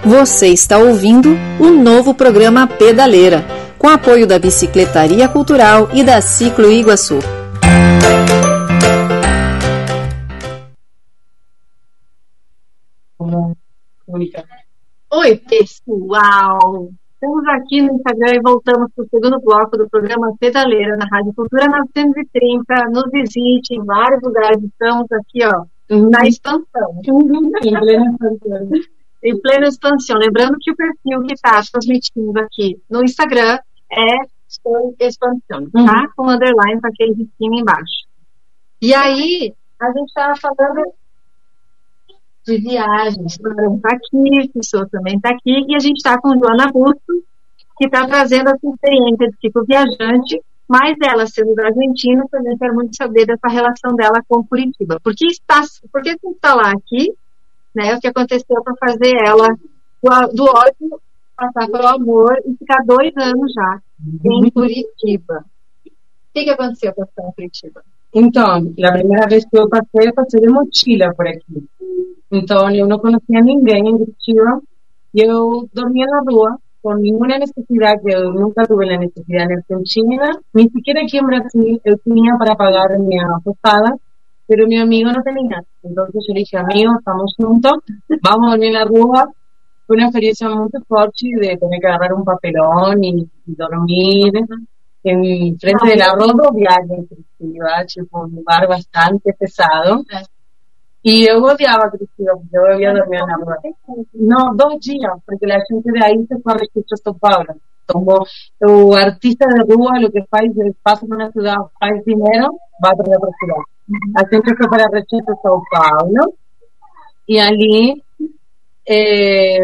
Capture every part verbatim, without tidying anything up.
Você está ouvindo o novo programa Pedaleira, com apoio da Bicicletaria Cultural e da Ciclo Iguaçu. Oi, pessoal! Estamos aqui no Instagram e voltamos para o segundo bloco do programa Pedaleira na Rádio Cultura novecentos e trinta. Nos visite em vários lugares. Estamos aqui, ó, na expansão. Em plena expansão. Em plena expansão. Lembrando que o perfil que está transmitindo aqui no Instagram é expansão, tá? Uhum. Com underline com aquele risquinho embaixo. E aí, a gente estava falando de viagens. O Barão está aqui, o Pessoa também está aqui, e a gente está com Joana Busto, que está trazendo a sua experiência de cicloviajante, mas ela, sendo da Argentina, também quero muito saber dessa relação dela com Curitiba. Por que está, por que você está lá aqui, né? O que aconteceu para fazer ela do, do ódio passar pelo amor e ficar dois anos já em Curitiba. O que, que aconteceu para ficar em Curitiba? Então, a primeira vez que eu passei, eu passei de mochila por aqui. Então, eu não conhecia ninguém em Curitiba e eu dormia na rua com nenhuma necessidade. Eu nunca tuve a necessidade na Argentina, nem sequer aqui em Brasil eu tinha para pagar a minha posada, pero mi amigo no tenía. Entonces yo le dije, amigo, estamos juntos, vamos a dormir en la rúa. Fue una experiencia muy fuerte de tener que agarrar un papelón y, y dormir en frente de la rodoviaria en Curitiba, tipo un lugar bastante pesado. Y yo odiaba Curitiba, porque yo había dormido en la rúa. No, dos días, porque la gente de ahí se fue a Registro São Paulo. Como o artista de rúa, lo que faz, pasa por una ciudad, faz dinero, va a otra ciudad. A gente foi para Registro São Paulo e ali é...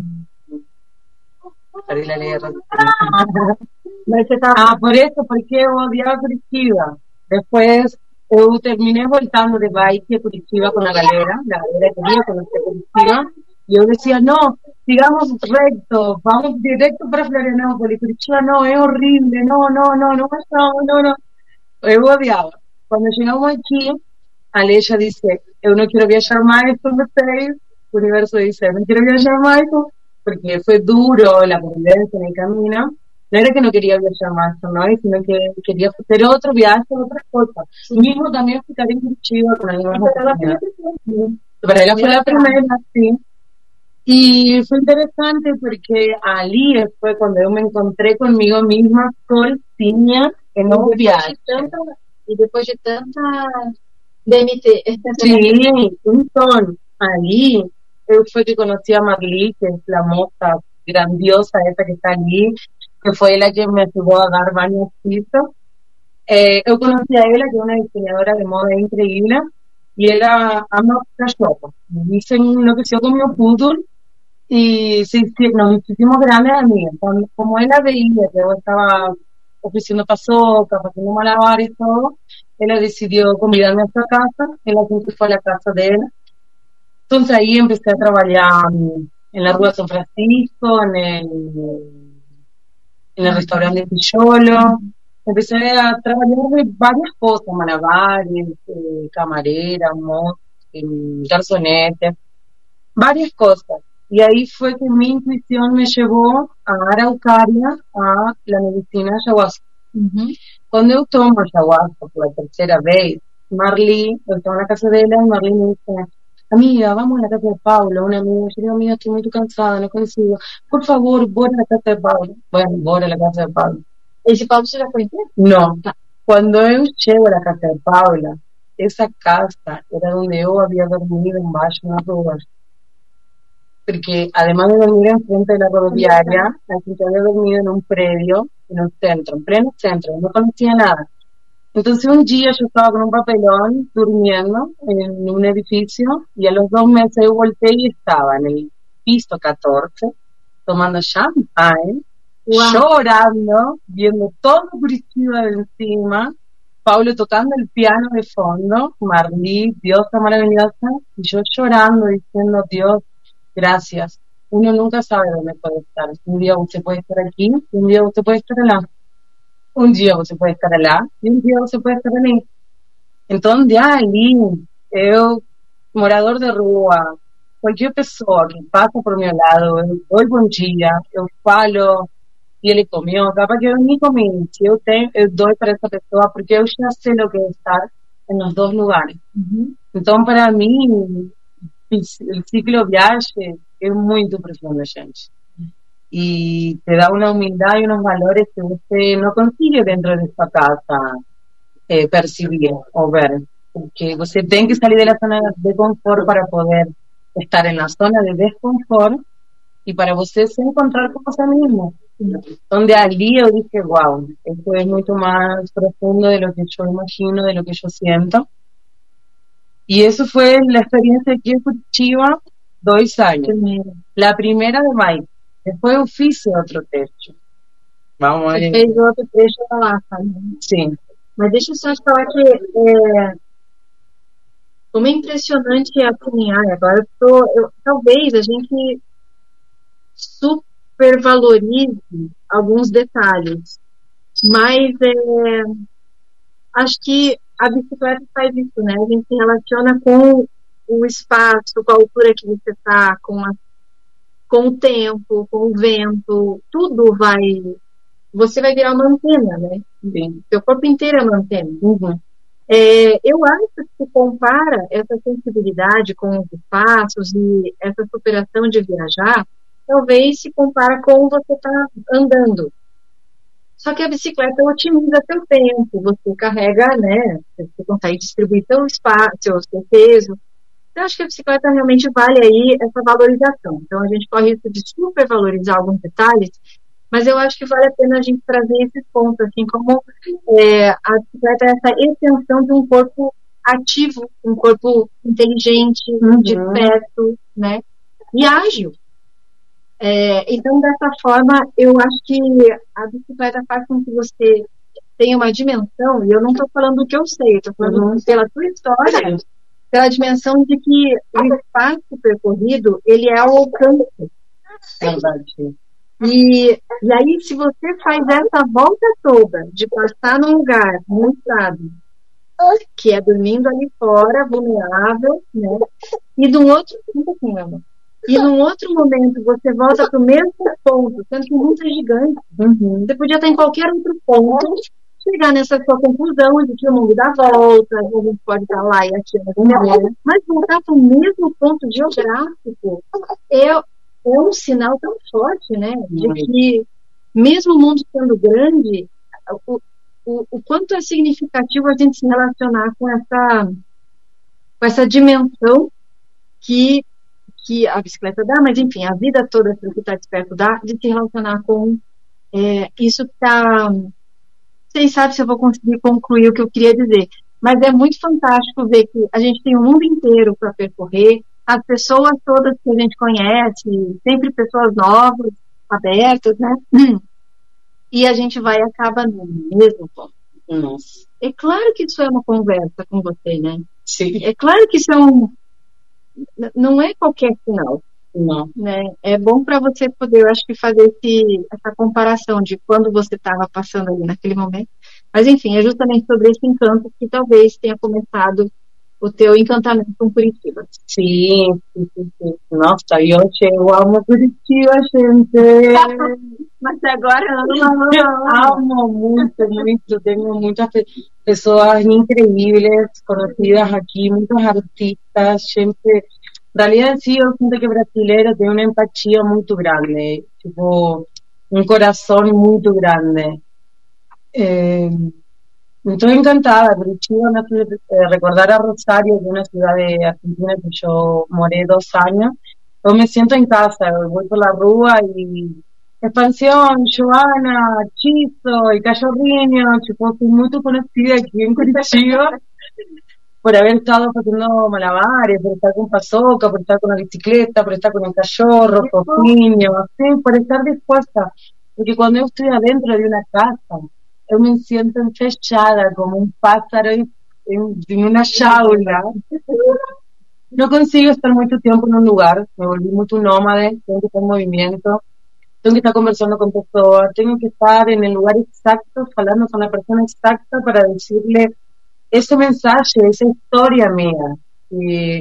ah, por isso, porque eu odiava Curitiba. Depois eu terminei voltando de bike a Curitiba com a galera, a galera queria conhecer Curitiba e eu dizia, não, sigamos recto, vamos direto para Florianópolis, Curitiba não, é horrível, não, não, não, não, não, não, não. Eu odiava. Quando chegamos aqui, a Leia disse, eu não quero viajar mais com vocês. O universo disse, eu não quero viajar mais, porque foi duro a convivência no caminho. Não era que não queria viajar mais com nós, sino que queria fazer outro viagem, outra coisa. E mesmo também ficar em Curitiba com a minha família. Para ela foi a primeira, sim. E foi interessante porque ali foi quando eu me encontrei comigo mesma sozinha em um viagem. E depois de tanta D M T. Sim, então, ali eu fui que conheci a Marli, que é a moça grandiosa essa que está ali, que foi ela que me ajudou a dar vários pisos. Eh, eu conheci a ela, que é uma diseñadora de moda increíble, e ela ama cachorro. E se enlouqueceu com o meu poodle, e se, nos hicimos grandes amigas. Então, como ela veía que eu estava ofreciendo pasoca, haciendo malabar y todo, ella decidió convidarme a su casa, ella siempre fue a la casa de él. Entonces ahí empecé a trabajar en la Rúa San Francisco, en el, en el restaurante Picholo. Empecé a trabajar de varias cosas, malabares, eh, camarera, mo, eh, garzonete, varias cosas. Y ahí fue que mi intuición me llevó a Araucaria, a la medicina ayahuasca. Uh-huh. Cuando yo tomo ayahuasca por la tercera vez, Marli, yo estaba en la casa de ella y Marli me dice, amiga, vamos a la casa de Paulo, una amiga. Yo digo, amiga, estoy muy cansada, no consigo. Por favor, voy a la casa de Paulo. Bueno, voy a la casa de Paulo. ¿Ese Paulo se la cuenta? No. Cuando yo llego a la casa de Paula, esa casa era donde yo había dormido en Valle, en las ruas. Porque además de dormir enfrente de la rodoviaria, yo había dormido en un predio, en un centro, en pleno centro, no conocía nada. Entonces un día yo estaba con un papelón durmiendo en un edificio y a los dos meses yo volteé y estaba en el piso catorce tomando champagne, wow, llorando, viendo todo Curitiba de encima, Paulo tocando el piano de fondo, Marli, diosa maravillosa, y yo llorando diciendo, Dios, gracias. Uno nunca sabe dónde puede estar. Un día usted puede estar aquí, un día usted puede estar allá. Un día você puede estar allá y un día você puede estar allí. Entonces, ali, eu, morador de rua, qualquer pessoa que passa por meu lado, eu dou bom dia, eu falo, e ele comeu, capaz que eu nem comi, se eu tenho, eu dou para essa pessoa, porque eu já sei o que é estar nos dois lugares. Uhum. Então, para mim, o ciclo viagem é muito profundo, gente. E te dá uma humildade e uns valores que você não consegue dentro de sua casa eh, percibir ou ver. Porque você tem que sair da zona de conforto para poder estar na zona de desconforto e para você se encontrar com você mesmo. Onde ali eu dije, wow, esto es mucho más profundo de lo que yo imagino, de lo que yo siento. Y eso fue la experiencia aquí en Curitiba, dos años. La primera de maio. Después eu fiz outro trecho. Vamos Você aí. fez outro trecho lá, sabe? Sim. Mas deixa eu só te falar que é, como é impressionante a caminhar. Agora eu tô, eu, talvez a gente supervalorize alguns detalhes, mas é, acho que a bicicleta faz isso, né? A gente se relaciona com o espaço, com a altura que você está, com, a, com o tempo, com o vento, tudo vai... Você vai virar uma antena, né? Sim. Seu corpo inteiro é uma antena. Uhum. É, eu acho que se compara essa sensibilidade com os espaços e essa superação de viajar, talvez se compara com você estar tá andando. Só que a bicicleta otimiza seu tempo, você carrega, né? Você consegue distribuir seu espaço, seu, seu peso. Eu acho que a bicicleta realmente vale aí essa valorização. Então a gente corre isso de supervalorizar alguns detalhes, mas eu acho que vale a pena a gente trazer esses pontos, assim, como é, a bicicleta é essa extensão de um corpo ativo, um corpo inteligente, uhum. disperso, né? E ágil. É, então, dessa forma, eu acho que a bicicleta faz com que você tenha uma dimensão, e eu não estou falando do que eu sei, estou falando uhum. pela tua história, pela dimensão de que o espaço percorrido, ele é ao alcance. É verdade. E, e aí, se você faz essa volta toda de passar num lugar mostrado, que é dormindo ali fora, vulnerável, né? E de um outro, um pouquinho, amor. E num outro momento você volta para o mesmo ponto, sendo que o mundo é gigante. Uhum. Você podia estar em qualquer outro ponto, chegar nessa sua conclusão de que o mundo dá volta, a gente pode estar lá e aqui, mas voltar para o mesmo ponto geográfico é é um sinal tão forte, né, de que mesmo o mundo sendo grande, o, o, o quanto é significativo a gente se relacionar com essa, com essa dimensão que, que a bicicleta dá, mas enfim, a vida toda que está desperto dá, de se relacionar com é, isso que está... Vocês sabem se eu vou conseguir concluir o que eu queria dizer, mas é muito fantástico ver que a gente tem o mundo inteiro para percorrer, as pessoas todas que a gente conhece, sempre pessoas novas, abertas, né? E a gente vai e acaba no mesmo ponto. Nossa. É claro que isso é uma conversa com você, né? Sim. É claro que isso é um... Não é qualquer sinal. Não. Né? É bom para você poder, eu acho que fazer esse, essa comparação de quando você estava passando ali naquele momento. Mas, enfim, é justamente sobre esse encanto que talvez tenha começado o teu encantamento com Curitiba. Sim, sim, sim, sim. Nossa, eu, eu amo Curitiba, gente. Mas agora eu amo muito, muito. Tenho muitas pessoas incríveis conhecidas aqui, muitos artistas, gente. En realidad sí, yo siento que brasileiro tem uma empatia muito grande, tipo, um coração muito grande. Eh, Estoy encantada, Curitiba me hace eh, recordar a Rosario, que es una ciudad de Argentina que yo moré dos años. Yo me siento en casa, voy por la rúa y Expansión, Joana, Chizo y Cayo Riño, tipo, fui muy conocida aquí en Curitiba por haber estado haciendo malabares, por estar con pasoca, por estar con la bicicleta, por estar con el cachorro, con niños, sí, por estar dispuesta. Porque cuando yo estoy adentro de una casa, yo me siento fechada como un pájaro en, en una jaula. No consigo estar mucho tiempo en un lugar, me volví mucho nómade, tengo que estar en movimiento, tengo que estar conversando con personas, tengo que estar en el lugar exacto, hablando con la persona exacta para decirle ese mensaje, esa historia mía. Y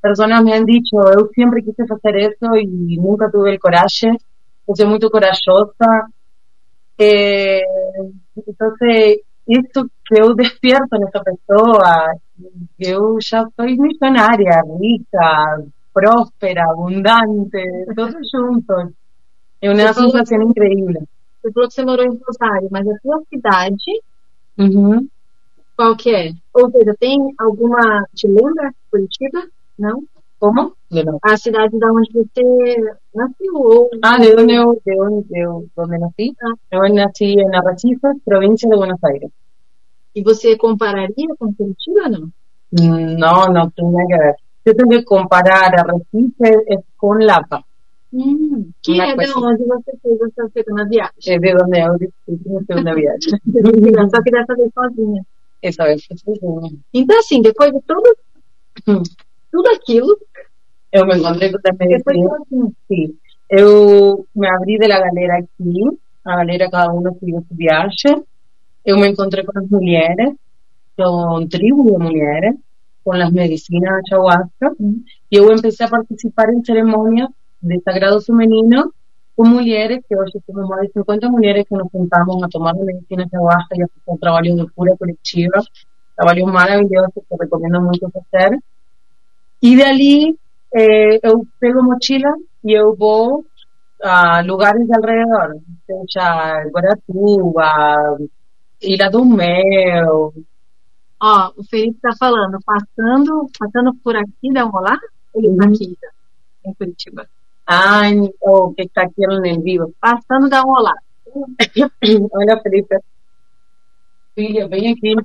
personas me han dicho, yo siempre quise hacer eso y nunca tuve el coraje, yo soy muy corajosa. Eh, entonces, esto que yo despierto en esta persona, yo ya soy millonaria, rica, próspera, abundante, todo junto. É uma sensação incrível. Você falou que você morou em Rosário, mas a sua cidade, uhum. Qual que é? Ou seja, tem alguma... Te lembra Curitiba? Não? Como? Não. A cidade da onde você nasceu? Ou... Ah, de onde eu, de onde eu, onde nasci? Ah. Eu nasci em Arrecife, província de Buenos Aires. E você compararia com Curitiba, não? Não, não tem nada a ver. Eu tenho que comparar Arrecife com Lapa. Hum, que é de onde você fez essa segunda viagem. É de onde eu fiz a segunda viagem. Só que dessa vez sozinha. Essa vez foi sozinha. Então, assim, depois de tudo, hum. tudo aquilo... Eu me encontrei com a medicina. Sim. Eu me abri da galera aqui. A galera, cada um seguiu sua viagem. Eu me encontrei com as mulheres, com tribo de mulheres, com as medicinas de ayahuasca. Hum. E eu comecei a participar em cerimônias de sagrado femenino con mujeres, que hoy somos más de cincuenta mujeres que nos juntamos a tomar medicina de ayahuasca y a hacer un trabajo de cura colectiva, trabajo maravilloso que recomiendo mucho hacer. Y de allí eh, yo pego mochila y yo voy a lugares de alrededor, seja Guaratuba, Ilha do Mel. Ó, o Felipe está falando, passando, passando por aqui, dá uma olá? Ele está aqui, em Curitiba. Ah, oh, que está aqui en el vivo. Passando, dá um olá. Olha, Felipe. Filha, vem aqui.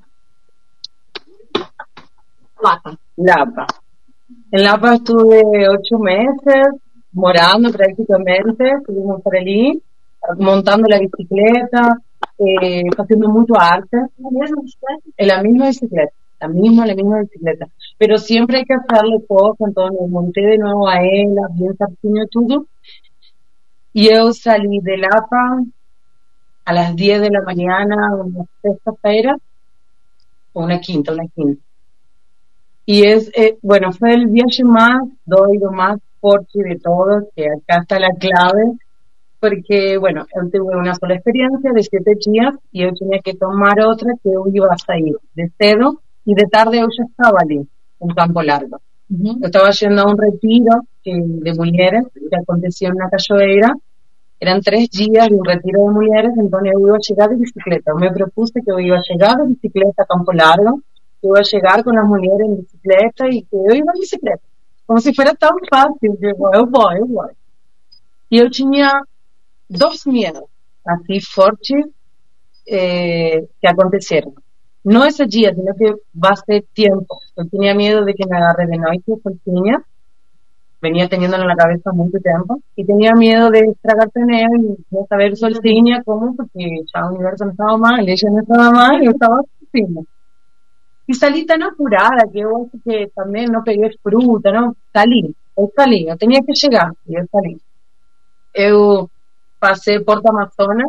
Lapa. Lapa. En Lapa estuve ocho meses, morando prácticamente, estuvimos por allí, montando la bicicleta, eh, haciendo mucho arte. ¿La misma bicicleta? En la misma bicicleta. La misma, la misma bicicleta. Pero siempre hay que hacerle cosas, entonces me monté de nuevo a ella, bien cerquinho todo. Y yo salí de Lapa a las diez de la mañana, una sexta-feira, o una quinta, una quinta. Y es, eh, bueno, fue el viaje más doido, más fuerte de todos, que acá está la clave, porque, bueno, yo tuve una sola experiencia de siete días y yo tenía que tomar otra que yo iba a salir de cedo. Y de tarde yo ya estaba allí, en Campo Largo. Uh-huh. Yo estaba yendo a un retiro que, de mujeres que aconteció en una cachoeira. Eran tres días de un retiro de mujeres, entonces yo iba a llegar de bicicleta. Yo me propuse que yo iba a llegar de bicicleta a Campo Largo, que iba a llegar con las mujeres en bicicleta y que yo iba en bicicleta. Como si fuera tan fácil. Yo, yo voy, yo voy. Y yo tenía dos miedos así fuertes eh, que acontecieron. No ese día, sino que va a ser tiempo. Yo tenía miedo de que me agarre de noche soltinha. Venía teniéndolo en la cabeza mucho tiempo. Y tenía miedo de estragar pneu y no saber soltinha cómo, porque ya el universo no estaba mal, ella no estaba mal, yo estaba soltinha. Y salí tan apurada que yo que también no pegué fruta, ¿no? Salí, yo salí, yo tenía que llegar, y yo salí. Yo pasé Porto Amazonas,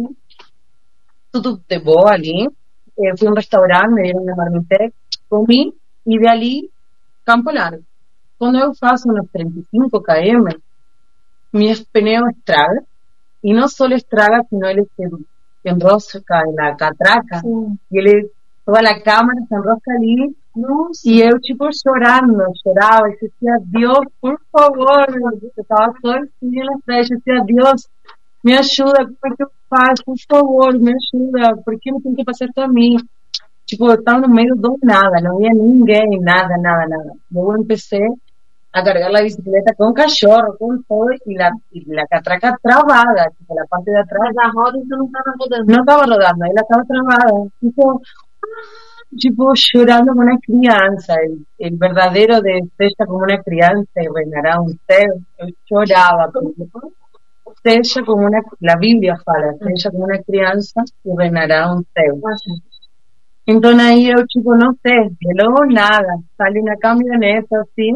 tudo de boa ali. Eh, fui a un restaurante, me dieron una marmita, comí, y de allí, Campo Largo. Cuando yo paso unos treinta y cinco kilómetros, mi pneu estraga, y no solo estraga, sino él se enrosca en la catraca, sí. Y él, toda la cámara se enrosca allí, no, sí. Y yo, tipo, llorando, lloraba, y decía, Dios, por favor, yo estaba todo el día en la estrella, yo decía, Dios, me ayuda, ¿cómo que faz? Por favor, me ayuda, ¿por qué me tiene que pasar esto a mí? Tipo, estaba en medio de nada, no había ninguém, nada, nada, nada. Luego empecé a cargar la bicicleta con cachorro, con todo, y la, y la catraca trabada, tipo, la parte de atrás. La roda no estaba rodando. No estaba rodando, ella estaba trabada. Tipo, tipo, llorando como una crianza, el, el verdadero de ella como una crianza, y reinará un ser. Yo lloraba, como, ella como una, la Biblia fala, ella como una crianza y reinará un ser. Entonces ahí yo, chico, no sé, de luego nada, sale una camioneta así,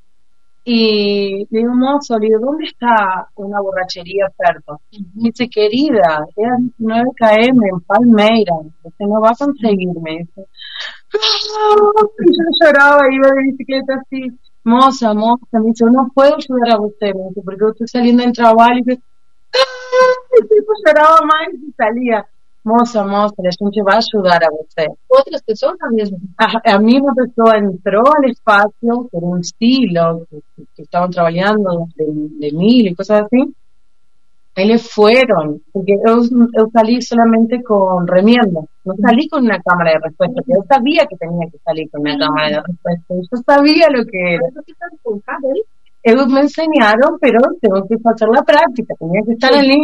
y le digo, mozo, le digo, ¿dónde está una borrachería cerca? Uh-huh. Dice, querida, era diecinueve kilómetros en Palmeira, usted no va a conseguirme. Dice, ¡ah! Y yo lloraba, iba de bicicleta así, moça, moça, me disse, eu não posso ajudar a você, me disse, porque eu estou saindo em trabalho e ah, tipo, chorava mais e saía. Moça, moça, a gente vai ajudar a você. Outras pessoas a mesma? A, a mesma pessoa entrou ao espaço, por um estilo, que, que estavam trabalhando de, de mil e coisas assim. Eles foram, porque eu, eu salí solamente com remienda, não salí com uma câmera de resposta, porque eu sabia que tinha que salir com uma câmera de resposta, eu sabia o que era. Eles me ensinaram, mas tenho que fazer a prática, tinha que estar ali.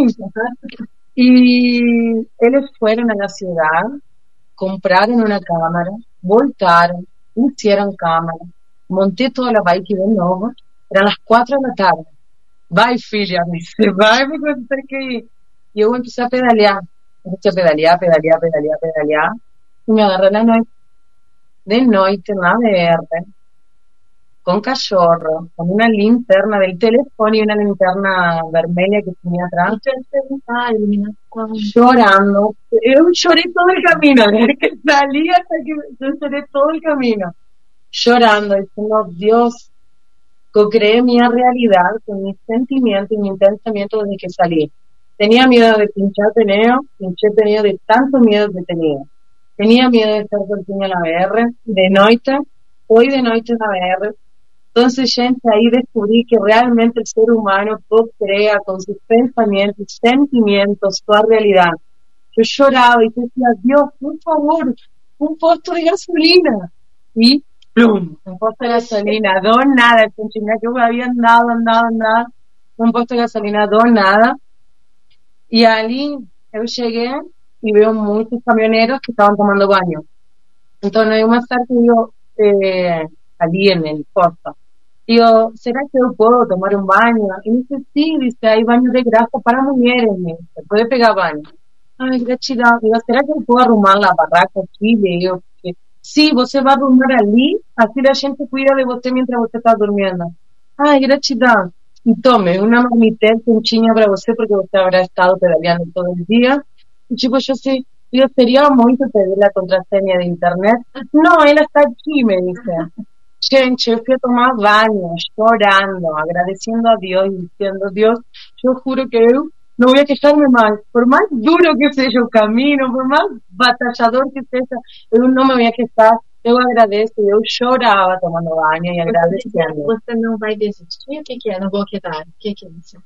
E eles foram na cidade, compraram uma câmera, voltaram, pusieron cámara, monté toda la bike de novo, eran las cuatro de la tarde. Vai, filha, me dice, vai, porque eu tenho que ir. E eu empecé a pedalear, empecé a pedalear, pedalear, pedalear, pedalear, e me agarré la noite, de noite, na V R, con cachorro, con una linterna del teléfono y una linterna vermelha que tenía atrás. Ah, iluminação. Llorando. Eu choré todo el camino, desde que salí hasta que yo lloré todo el camino. Llorando, diciendo, Dios, co-creé mi realidad con mis sentimientos y mi pensamiento desde que salí. Tenía miedo de pinchar pneu, pinché pneu de tanto miedo que tenía. Tenía miedo de estar soltinha en la V R, de noche, hoy de noche en la V R. Entonces, gente, ahí descubrí que realmente el ser humano co-crea con sus pensamientos, sentimientos, su realidad. Yo lloraba y decía, Dios, por favor, un posto de gasolina. Y, plum, un posto de gasolina, do nada, que yo había andado, andado, andado, un posto de gasolina, do nada. Y allí yo llegué y veo muchos camioneros que estaban tomando baño. Entonces, yo más tarde digo, eh, allí en el posto, digo, ¿será que yo puedo tomar un baño? Y me dice, sí, dice, hay baños de grasa para mujeres, me dice, puede pegar baño. Ay, gratidão. Digo, será que eu vou arrumar a barraca aqui? Digo, porque, sim, você vai arrumar ali, assim a gente cuida de você mientras você está dormindo. Ai, gratidão. E tome uma marmita quentinha para você, porque você habrá estado pedaleando todo o dia. E tipo, eu sei, eu seria muito pedir a contraseña de internet. Não, ela está aqui, me disse. Gente, eu fui a tomar banho, chorando, agradeciendo a Dios y diciendo, Dios, yo juro que eu no voy a quejarme más, por más duro que sea el camino, por más batallador que sea, eu não me voy a quejar, eu agradeço, eu chorava tomando banho e agradecendo. Você não vai desistir? O que que é? Não vou quedar. O que que é isso?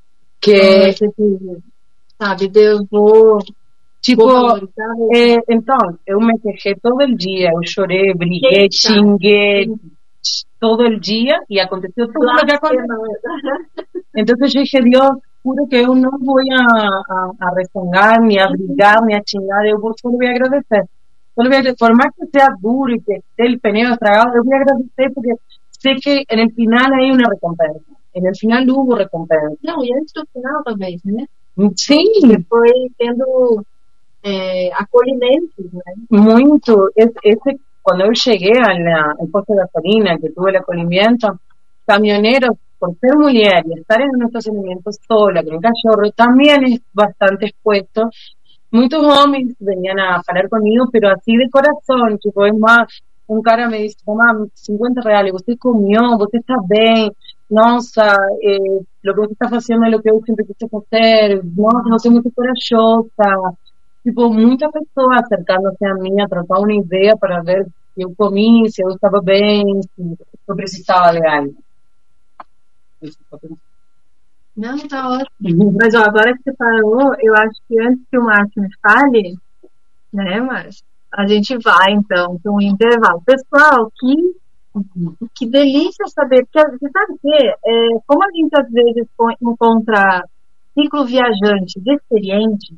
Que, você diz, sabe, Deus, vou... tipo, eh, então, eu me quejei todo o dia, eu chorei, briguei, xinguei, todo el día y aconteció todo lo que aconteció. Entonces yo dije, Dios, juro que yo no voy a, a, a rezongar, ni a brigar, ni a chingar, yo solo voy a agradecer. Solo voy a agradecer, por más que sea duro y que esté el peneo estragado, yo voy a agradecer porque sé que en el final hay una recompensa. En el final hubo recompensa. Não, e antes do final, talvez, né? Sim. Você foi tendo é, acolhimento, né? Muito. Esse, esse Cuando yo llegué al puesto de gasolina, que tuve el acogimiento, camioneros, por ser mujer y estar en un estacionamiento sola, con un cachorro, también es bastante expuesto. Muchos hombres venían a parar conmigo, pero así de corazón, tipo, es más, un cara me dice, mamá, cincuenta reales, usted comió, usted está bien, no, o sea, eh, lo que usted está haciendo es lo que yo siempre quise hacer, no, no soy muy corajosa. Tipo, muitas pessoas acercando-se a mim a trocar uma ideia para ver se eu comi, se eu estava bem, se eu precisava de algo. Não, tá ótimo. Mas ó, agora que você parou, eu acho que antes que o Márcio me fale, né, Márcio, a gente vai então para um intervalo. Pessoal, que, que delícia saber, porque você sabe que é, como a gente às vezes encontra cicloviajantes experientes,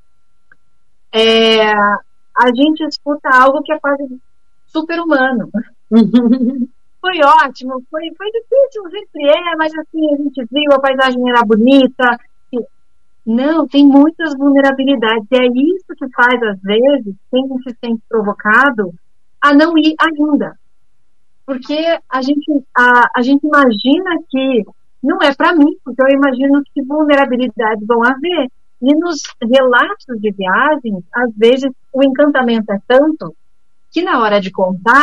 É, a gente escuta algo que é quase super-humano. Foi ótimo, foi, foi difícil, sempre é, mas assim, a gente viu, a paisagem era bonita. E, não, tem muitas vulnerabilidades. E é isso que faz, às vezes, quem se sente provocado a não ir ainda. Porque a gente, a, a gente imagina que não é para mim, porque eu imagino que vulnerabilidades vão haver. E nos relatos de viagens, às vezes, o encantamento é tanto que na hora de contar,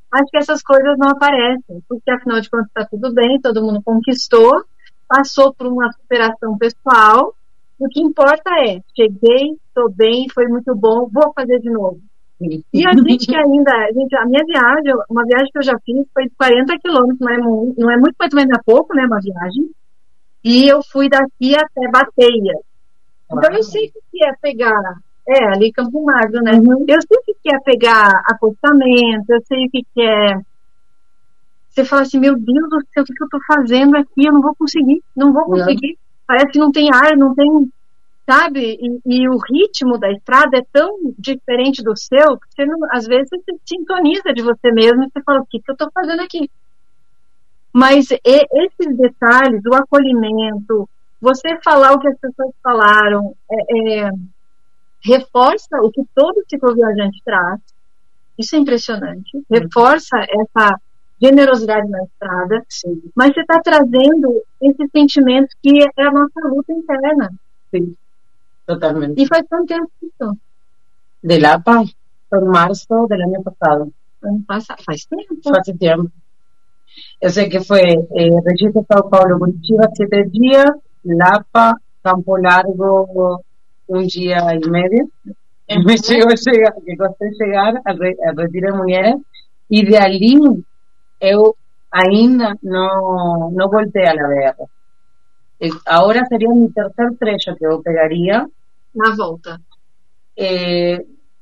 acho que essas coisas não aparecem, porque afinal de contas está tudo bem, todo mundo conquistou, passou por uma superação pessoal, o que importa é, cheguei, estou bem, foi muito bom, vou fazer de novo. E a gente que ainda, a, gente, a minha viagem, uma viagem que eu já fiz foi de quarenta quilômetros, não é, não é muito, mas também não é pouco, né, uma viagem, e eu fui daqui até Bateia. Então eu sei o que é pegar, é, ali Campo Magro, né, uhum. Eu sei o que é pegar acostamento, eu sei o que é, você fala assim, meu Deus do céu, o que eu tô fazendo aqui, eu não vou conseguir, não vou conseguir, não. Parece que não tem ar, não tem... Sabe? E, e o ritmo da estrada é tão diferente do seu que você não, às vezes você se sintoniza de você mesmo e você fala, o que, que eu estou fazendo aqui? Mas e, esses detalhes, o acolhimento, você falar o que as pessoas falaram, é, é, reforça o que todo cicloviajante traz. Isso é impressionante. Reforça essa generosidade na estrada. Sim. Mas você está trazendo esse sentimento que é a nossa luta interna. Sim. Totalmente. ¿Y fue cuánto tiempo? De Lapa, en marzo del año pasado. Pasa, faz tiempo. Hace tiempo. Yo sé que fue eh, Registro Sao Paulo, Curitiba, siete días, Lapa, Campo Largo, un día y medio. Uh-huh. Me llegó a llegar, que costó llegar al, re, al Retiro de Mujeres, y de allí yo ainda no, no volteé a la B R. Eh, ahora sería mi tercer trecho que yo pegaría. Na volta. Eh,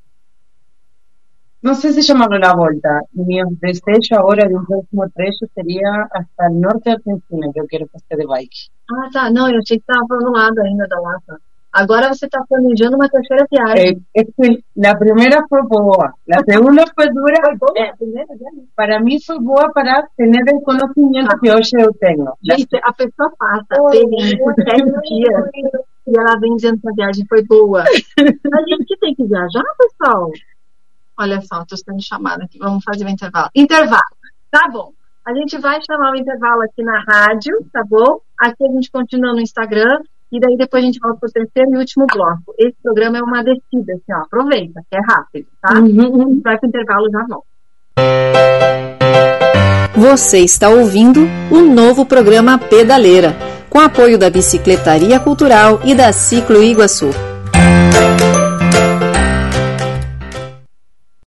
no sé si llamarlo la volta. Mi desejo ahora de un próximo trecho sería hasta el norte de Argentina, que eu quero fazer de bike. Ah, tá. Não, eu achei que estava falando lado ainda da Lapa. Agora você está planejando uma terceira viagem. Eh, es que la primera fue boa, la segunda fue dura. Foi boa, eh, a primeira viagem? Para mí fue boa para tener el conocimiento ah. que hoy yo tengo. Gente, a pessoa passa oh, feliz por sete dias e ela vem dizendo que a viagem foi boa. A gente que tem que viajar, pessoal. Olha só, estou sendo chamada aqui. Vamos fazer o intervalo. Intervalo. Tá bom. A gente vai chamar o intervalo aqui na rádio, tá bom? Aqui a gente continua no Instagram. E daí depois a gente volta para o terceiro e último bloco. Esse programa é uma descida, assim, ó. Aproveita, que é rápido, tá? Uhum. Vai para o intervalo e já volta. Você está ouvindo o novo programa Pedaleira, com apoio da Bicicletaria Cultural e da Ciclo Iguaçu.